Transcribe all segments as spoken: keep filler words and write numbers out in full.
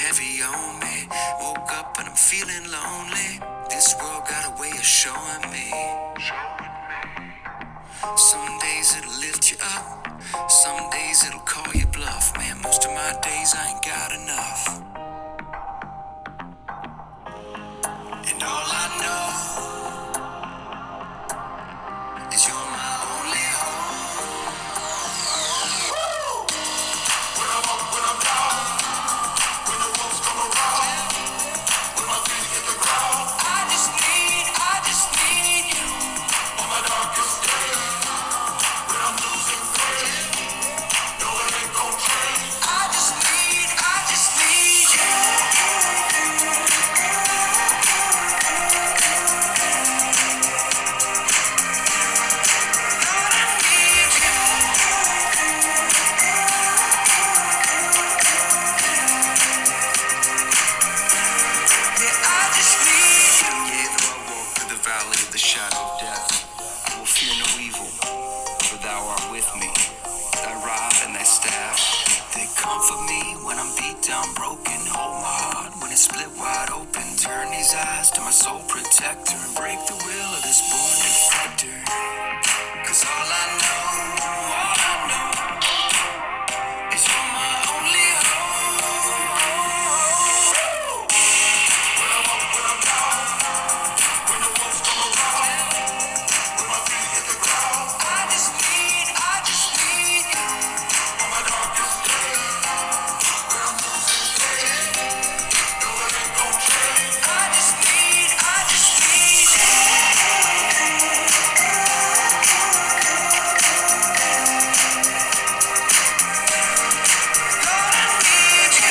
heavy on me. Woke up and I'm feeling lonely. This world got a way of showing me. Some days it'll lift you up, some days it'll call you bluff. Man, most of my days I ain't got enough. And all I know is you're my only hope. When I'm up, when I'm down, when the wolves come around, when my feet hit the ground, I just need, I just need you on my darkest day. When I'm losing faith, no it ain't gon' change. I just need, I just need you. Valley of the shadow of death, I will fear no evil, for thou art with me. Thy rod and thy staff, they comfort me when I'm beat down, broken. Hold my heart when it's split wide open. Turn these eyes to my soul protector and break the will of this born defector. Cause all I know, all I know is you're my only hope. When I'm up, when I'm down, when the wolves come around, when my feet hit the ground, I just need, I just need you on my darkest day. When I'm losing faith, no it ain't gon' change. I just need, I just need you. Lord, I need you.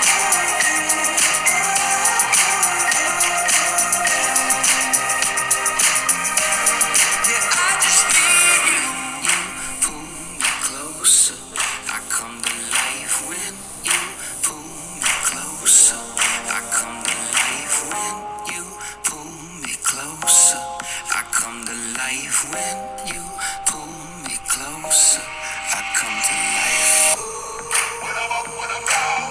Yeah, I just need you. You pull me closer. I come to life when you pull me closer. I come to life when you pull me closer. I come to life when you pull me closer. I come to life. When I'm up, when I'm down,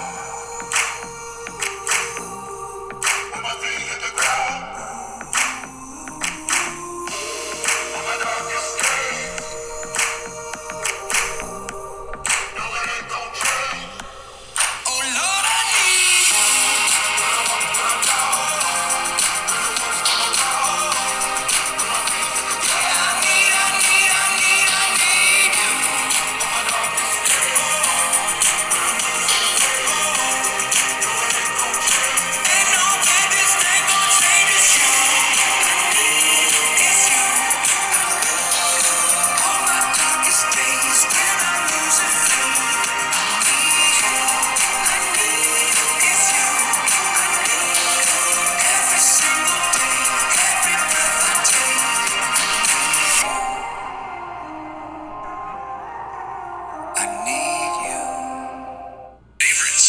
when my feet hit the ground, on my darkest day, no it ain't gon' change. Oh Lord, I need you. When I'm up, when I'm down, when the wolves come around, when my feet hit the ground, I need, I need, I need, I need you on my darkest day. When I'm losing faith, no it ain't gon' change. Ain't no way this thing gon' change. It's you, it's you. On my darkest days when I'm losing faith, I need you, I need, it's you, I need every single day, every breath I take. I need you. Favorites.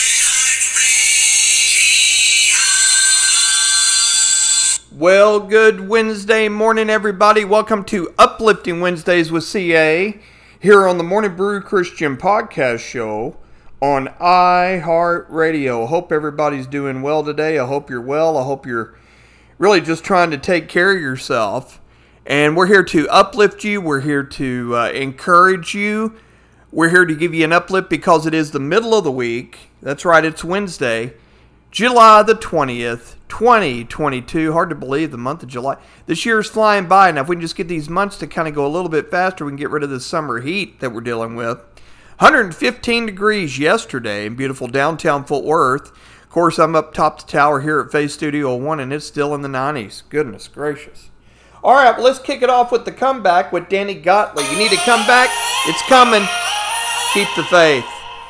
Well, good Wednesday morning, everybody. Welcome to Uplifting Wednesdays with C A here on the Morning Brew Christian Podcast Show on iHeartRadio. I hope everybody's doing well today. I hope you're well. I hope you're really just trying to take care of yourself. And we're here to uplift you. We're here to uh, encourage you. We're here to give you an uplift because it is the middle of the week. That's right, it's Wednesday, July the twentieth, twenty twenty-two. Hard to believe, the month of July. This year is flying by. Now, if we can just get these months to kind of go a little bit faster, we can get rid of this summer heat that we're dealing with. one hundred fifteen degrees yesterday in beautiful downtown Fort Worth. Of course, I'm up top the tower here at Faith Studio One, and it's still in the nineties. Goodness gracious. All right, well, let's kick it off with the comeback with Danny Gottlieb. You need a comeback? It's coming. Keep the faith.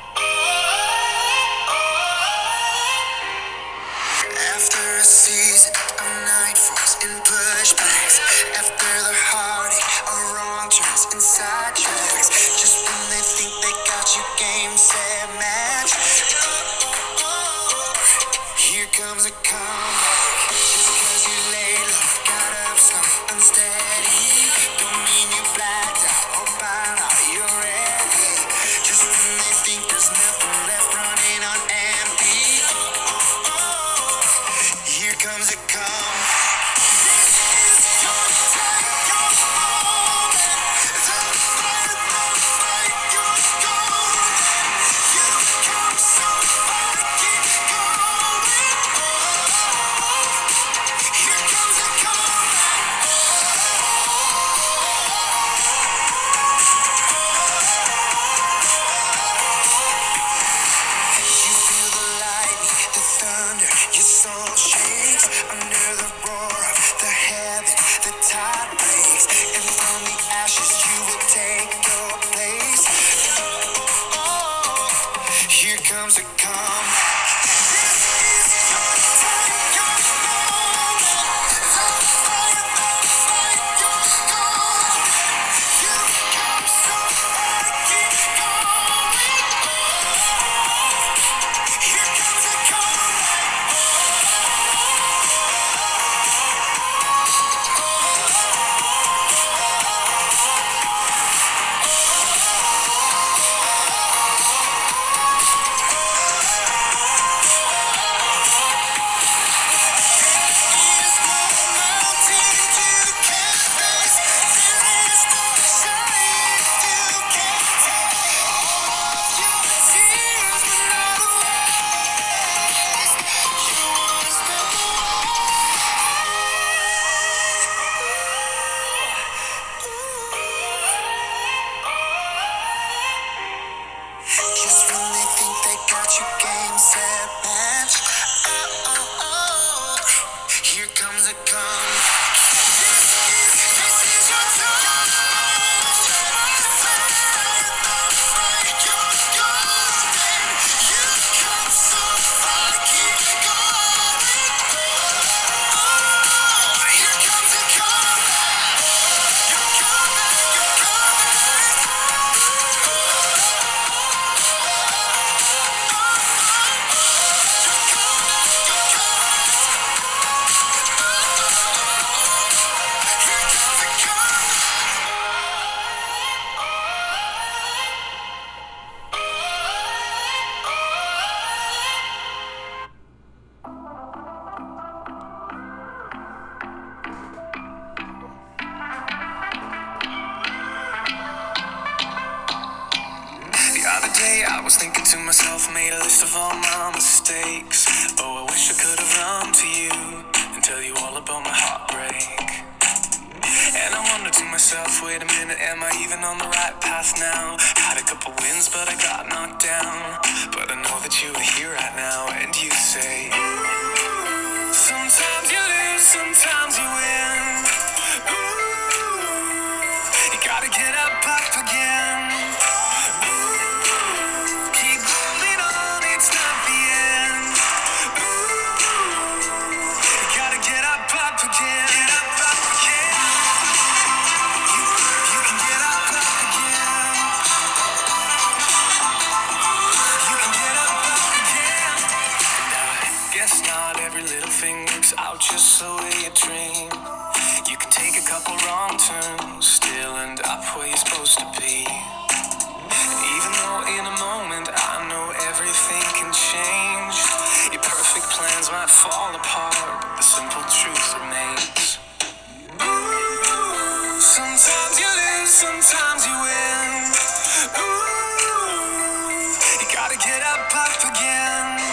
After a season of nightfalls and pushbacks, after the heartache of wrong turns and sidetracks, just when they think they got you game, set, match, here comes a comeback. Just cause you laid low, got up slow, unsteady, don't mean you blacked out or found out you're ready. Just when they think was thinking to myself, made a list of all my mistakes. Oh, I wish I could have run to you and tell you all about my heartbreak. And I wonder to myself, wait a minute, am I even on the right path now? Had a couple wins, but I got knocked down. But I know that you are here right now, and you say, ooh, sometimes you lose, sometimes you win. Ooh, you gotta get up, up again. Ooh, keep holding on, it's not the end. Ooh, you gotta get up, up again. Get up, up again. Just the way you dream. You can take a couple wrong turns, still end up where you're supposed to be. And even though in a moment I know everything can change, your perfect plans might fall apart, the simple truth remains. Ooh, sometimes you lose, sometimes you win. Ooh, you gotta get up, up again.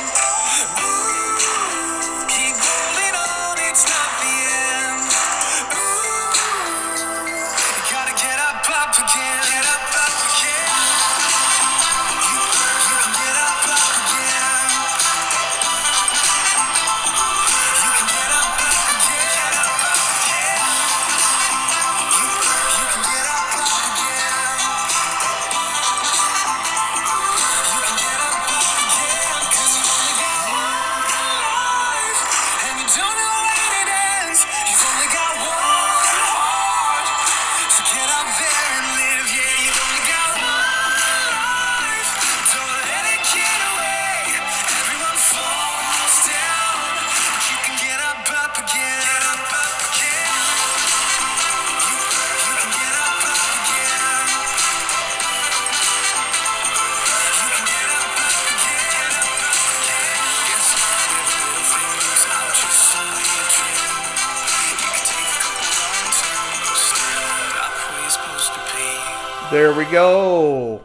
There we go.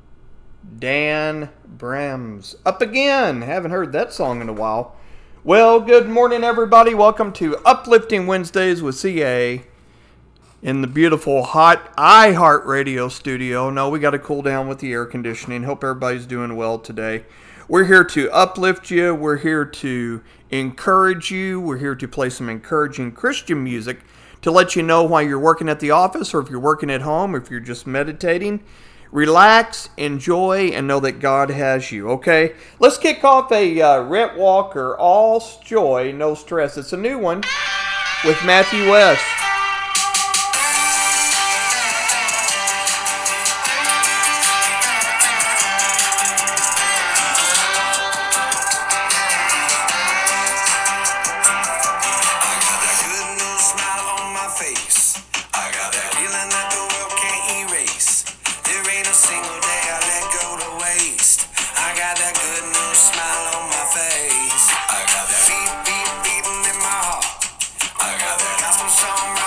Dan Brems. Up again. Haven't heard that song in a while. Well, good morning, everybody. Welcome to Uplifting Wednesdays with C A in the beautiful, hot iHeartRadio studio. No, we got to cool down with the air conditioning. Hope everybody's doing well today. We're here to uplift you. We're here to encourage you. We're here to play some encouraging Christian music to let you know while you're working at the office, or if you're working at home, or if you're just meditating. Relax, enjoy, and know that God has you, okay? Let's kick off a uh, Rhett Walker, All's Joy, No Stress. It's a new one with Matthew West. Song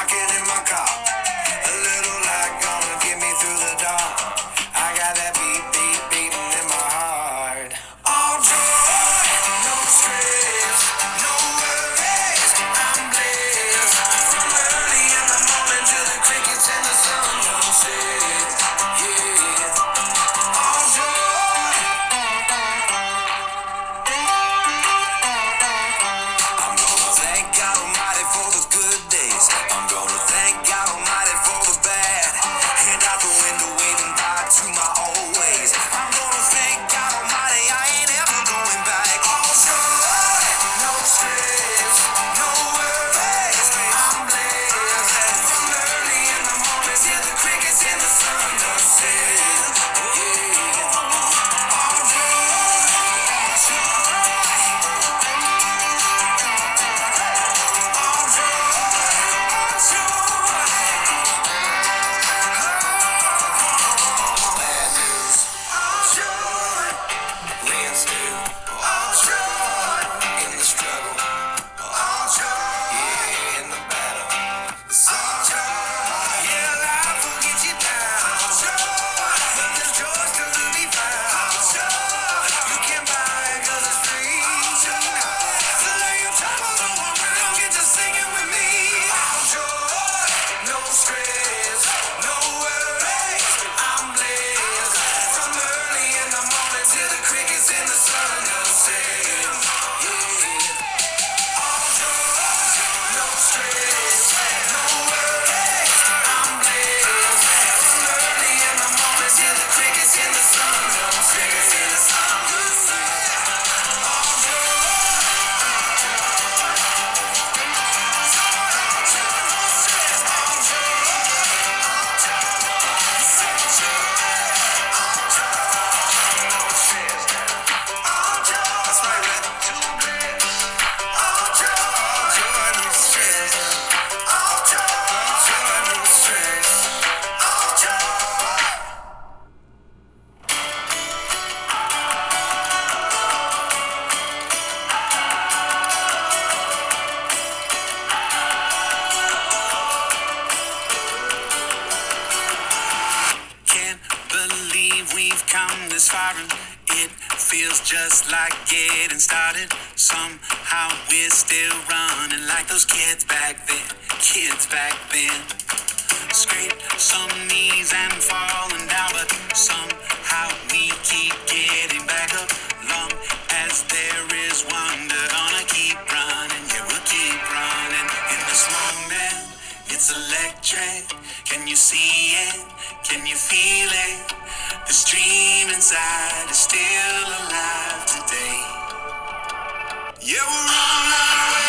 just like getting started. Somehow we're still running like those kids back then, kids back then. Scrape some knees and falling down, but somehow we keep getting back up. Long as there is wonder, gonna keep running, yeah, we'll keep running. In this moment, it's electric. Can you see it? Can you feel it? This dream inside is still alive today. Yeah, we're on our way.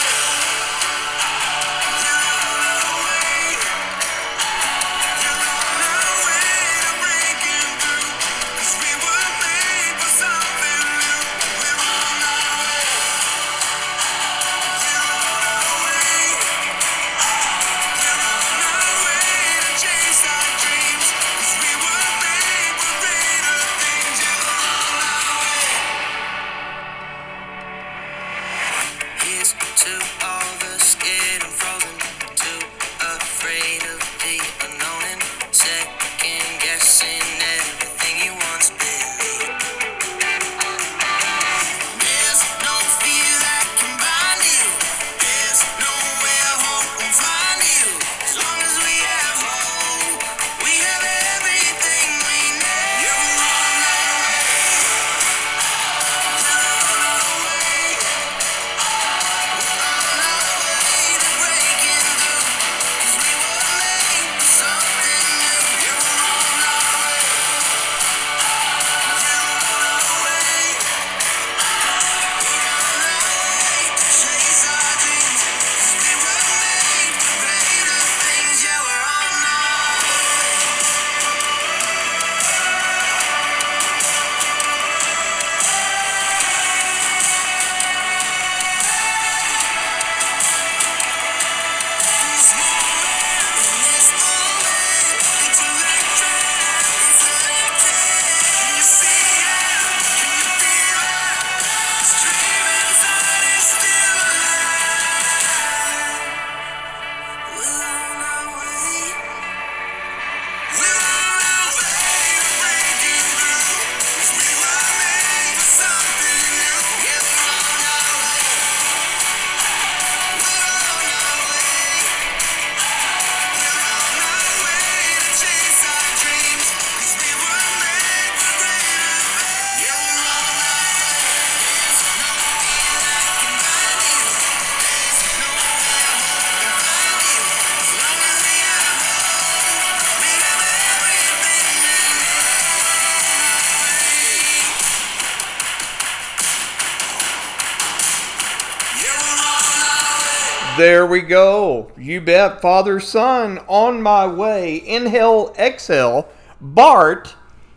There we go. You bet. Father, Son, On My Way. Inhale, exhale. Bart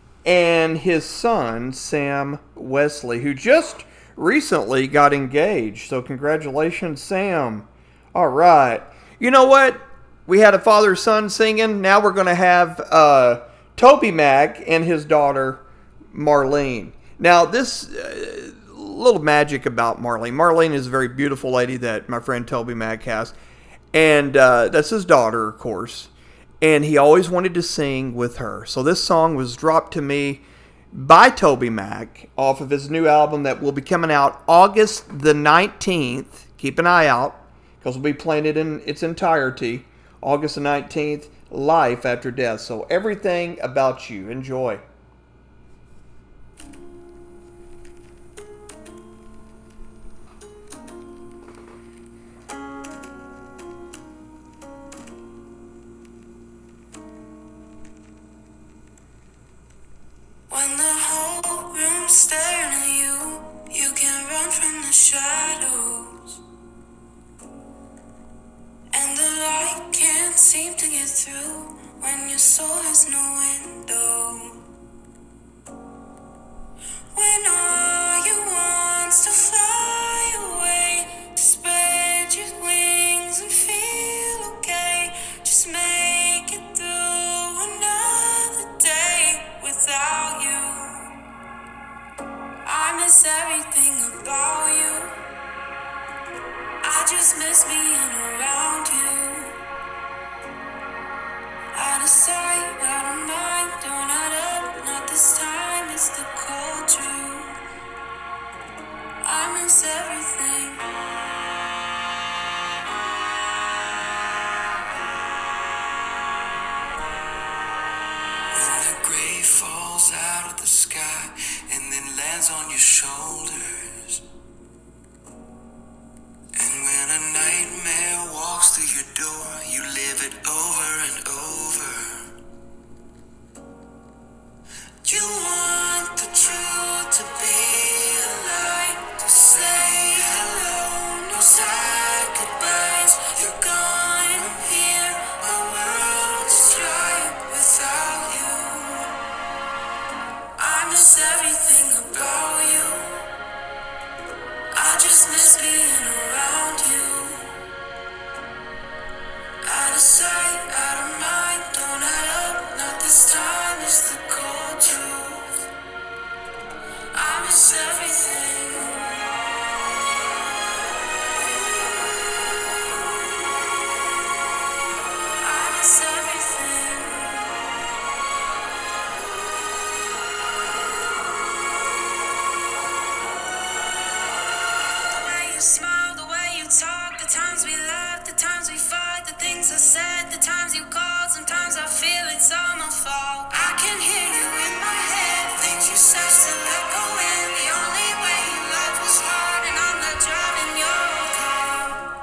and his son, Sam Wesley, who just recently got engaged. So congratulations, Sam. All right. You know what? We had a father-son singing. Now we're going to have uh, Toby Mac and his daughter, Marlene. Now, this... Uh, little magic about Marlene. Marlene is a very beautiful lady that my friend Toby Mac has. And uh, that's his daughter, of course. And he always wanted to sing with her. So this song was dropped to me by Toby Mac off of his new album that will be coming out August the nineteenth. Keep an eye out because we'll be playing it in its entirety. August the nineteenth, Life After Death. So Everything About You. Enjoy. When the whole room's staring at you, you can't run from the shadows, and the light can't seem to get through when your soul has no window. When all you want's to fly away, to spread your wings and feel okay, just make it through another day without you. I miss everything about you. I just miss being around you. Out of sight, out of mind. Don't add up, not this time. It's the cold truth. miss everything. When the gray falls out of the sky and then lands on your shoulders, and when a nightmare walks through your door, you live it over and over. You want the truth to be a light, to say hello, no sad goodbyes. You're gone, I'm here, my world is dry without you. I miss everything about you. I just miss being around you. Out of sight, out of mind, don't add up, not this time, it's the cold truth. I miss everything. I miss everything. The way you smile, the way you talk, the times we laugh, the times we fight, the things I said, the times you called, sometimes I feel it's all my fault. I can hear you in my head, things you said still echoing. The only way you life was hard, and I'm not driving your car.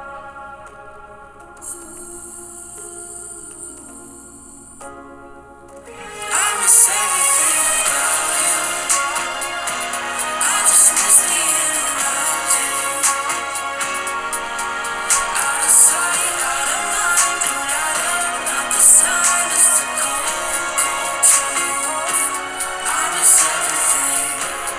I miss everything about you. I just miss being around you. Out of sight, out of mind, don't add up, not this time, it's the cold, cold truth. I miss everything.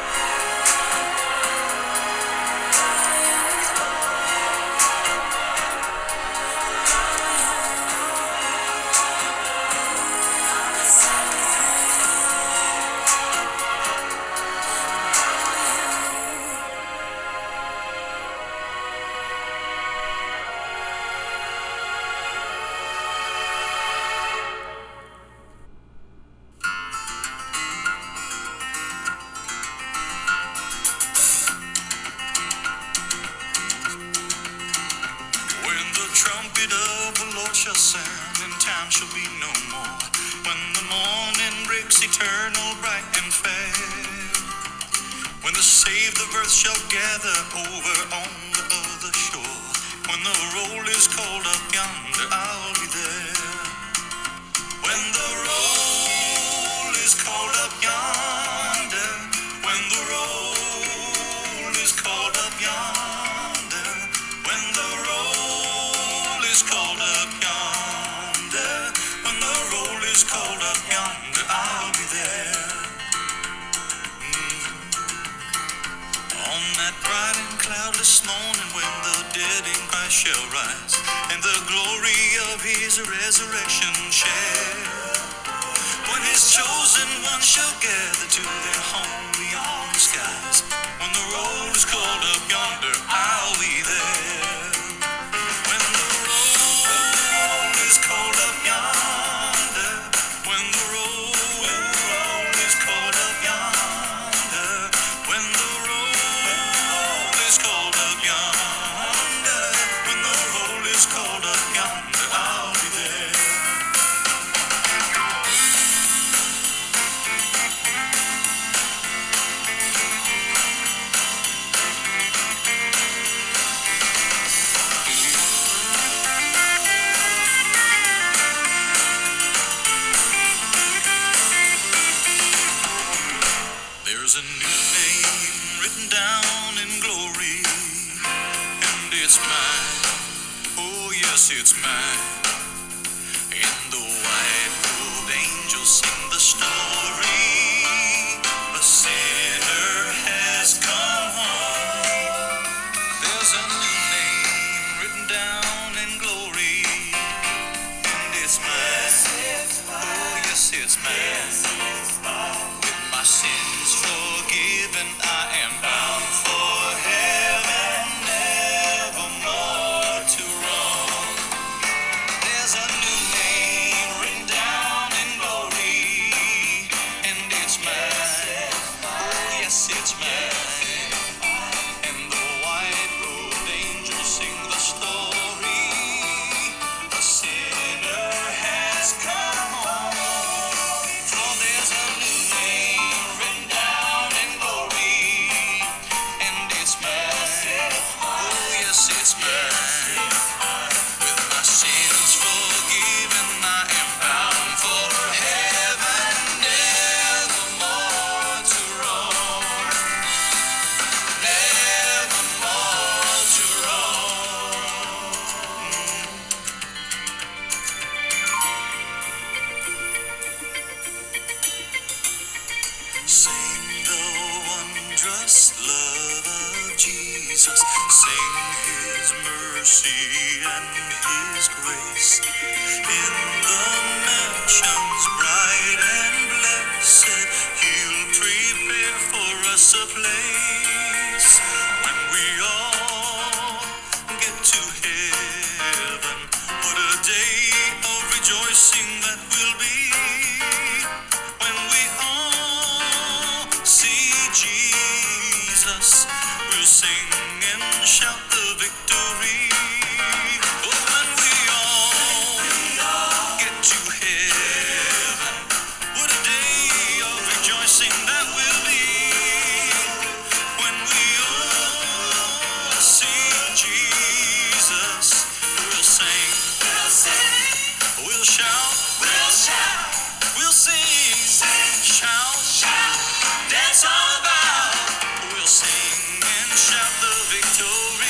I miss everything. When the trumpet of the Lord shall sound, and time shall be no more. When the morning breaks eternal, bright and fair. When the saved of earth shall gather over on the other shore. When the roll is called up yonder, I'll be there. When the roll is called up yonder. When the roll is called up yonder. When the roll is called up yonder. When the roll is called up yonder, I'll be there. Mm. On that bright and cloudless morning, when the dead in Christ shall rise, and the glory of his resurrection share. When his chosen ones shall gather to their home beyond the skies. When the roll is called up yonder, I'll be there. When the roll is called up yonder. When the roll is called up yonder. When the roll is called up yonder. When the roll is called up yonder, I'll be there. There's a new name written down in glory, and it's mine. Oh yes, it's mine. In the white-robed angels sing the story. A sinner has come home. There's a new name written down in glory, and it's mine. Oh yes, it's mine. With my sins forgiven, I am bound for heaven, nevermore to roam. There's a new name written down in glory, Sing the wondrous love of Jesus. Sing his mercy and his grace. In the mansions bright and blessed, he'll prepare for us a place. When we all get to heaven, what a day of rejoicing that will be. When we all see Jesus, we'll sing and shout the victory. Oh, when we all get to heaven, what a day of rejoicing that will be. When we all see Jesus, we'll sing, we'll sing, we'll shout, we'll shout, we'll sing, sing, shout, shout, dance all about. We'll sing and shout the victory.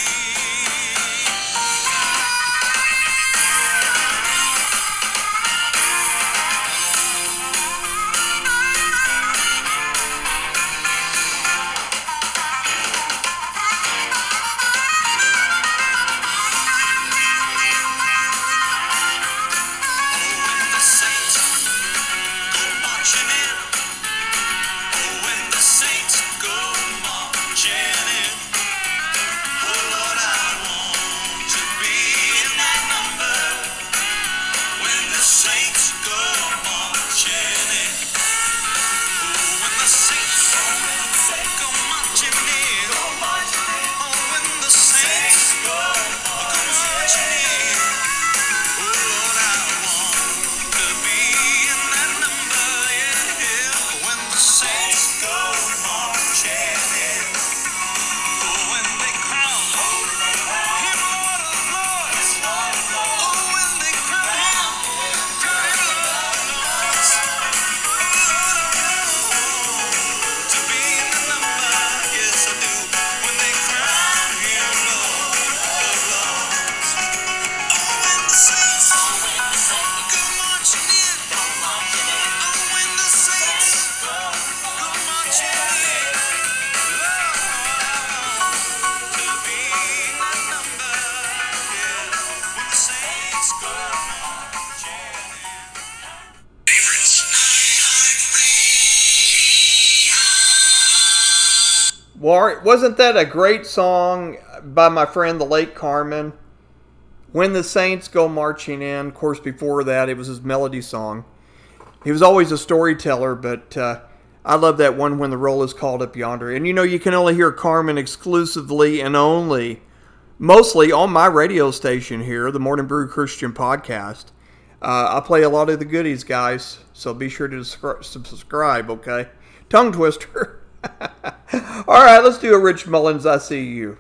When the saints go marching in, oh, when the saints go marching in, oh Lord, I want to be in that number. When the saints go marching in, oh, when the saints go marching in, oh, when the saints go marching in, oh Lord, I want to be in that number, yeah. When the saints go marching in, oh, when they crown him Lord of Lords, oh, when they crown him Lord of Lords, oh Lord, I want to be in the number, yes I do. When they crown him Lord of Lords, oh, when the saints go marching in, oh, when the saints go marching in, Lord, to be in that number, yeah. When the saints go marching in. Favorites. War, wasn't that a great song by my friend the late Carmen? When the Saints Go Marching In. Of course, before that, it was his melody song. He was always a storyteller, but uh, I love that one, When the Roll is Called Up Yonder. And you know, you can only hear Carmen exclusively and only, mostly on my radio station here, the Morning Brew Christian Podcast. Uh, I play a lot of the goodies, guys, so be sure to descri- subscribe, okay? Tongue twister. All right, let's do a Rich Mullins, I See You.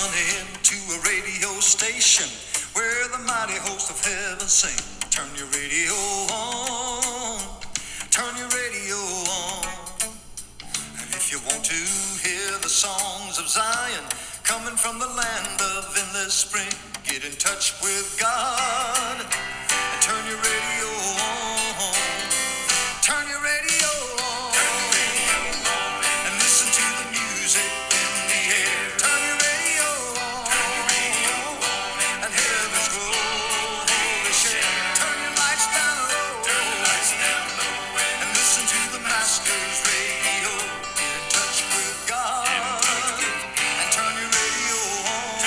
tune in to a radio station where the mighty host of heaven sing. Turn your radio on, turn your radio on. And if you want to hear the songs of Zion coming from the land of endless spring, get in touch with God and turn your radio on. Turn your radio on and listen to the music in the air. Turn your radio on and heaven's glory share. Turn your lights down low and listen to the Master's radio. Get in touch with God and turn your radio on.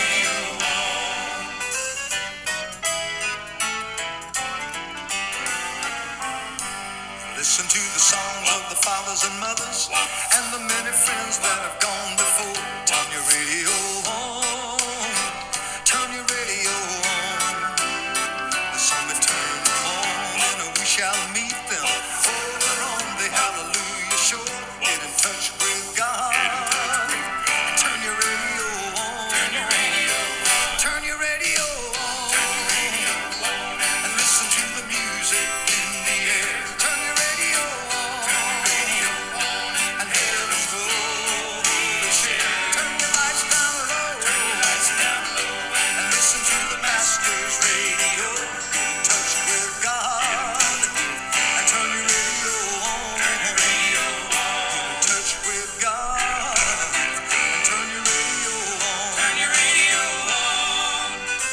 Listen to the songs of the fathers and mothers and the many friends that have gone before. Turn your radio on, turn your radio on. The song we turn them on and we shall meet them over on the Hallelujah shore. Get in touch with God and turn your radio on. Turn your radio on. Turn your radio on and listen to the music in the air. Turn your radio on and heaven's glory share. Turn your lights down low and listen to the Master's radio. Get in touch with God and turn your radio on. Get in touch with God and turn your radio on. Turn your radio on.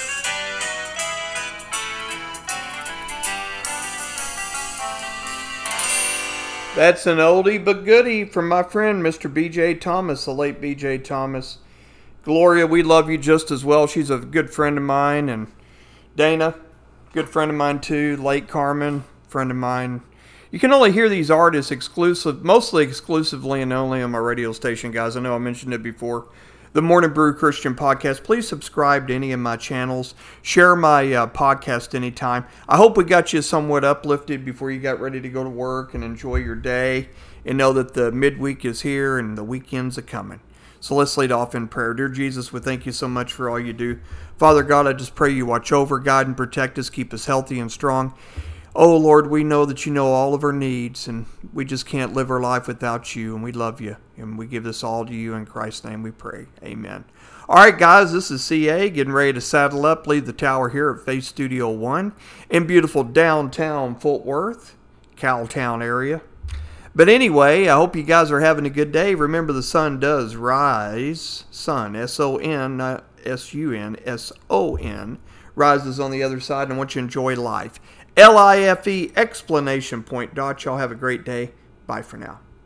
That's an oldie but goodie from my friend Mister B J Thomas, the late B J Thomas. Gloria, we love you just as well. She's a good friend of mine. And Dana, good friend of mine too. Late Carmen, friend of mine. You can only hear these artists exclusive, mostly exclusively and only on my radio station, guys. I know I mentioned it before. The Morning Brew Christian Podcast. Please subscribe to any of my channels. Share my uh, podcast anytime. I hope we got you somewhat uplifted before you got ready to go to work and enjoy your day. And know that the midweek is here and the weekends are coming. So let's lead off in prayer. Dear Jesus, we thank you so much for all you do. Father God, I just pray you watch over, guide, and protect us. Keep us healthy and strong. Oh, Lord, we know that you know all of our needs, and we just can't live our life without you, and we love you, and we give this all to you. In Christ's name we pray. Amen. All right, guys, this is C A getting ready to saddle up, leave the tower here at Faith Studio One in beautiful downtown Fort Worth, Cowtown area. But anyway, I hope you guys are having a good day. Remember, the sun does rise. Sun, S O N, not S U N, S O N, rises on the other side, and I want you to enjoy life. L I F E, explanation point. Dot. Y'all have a great day. Bye for now.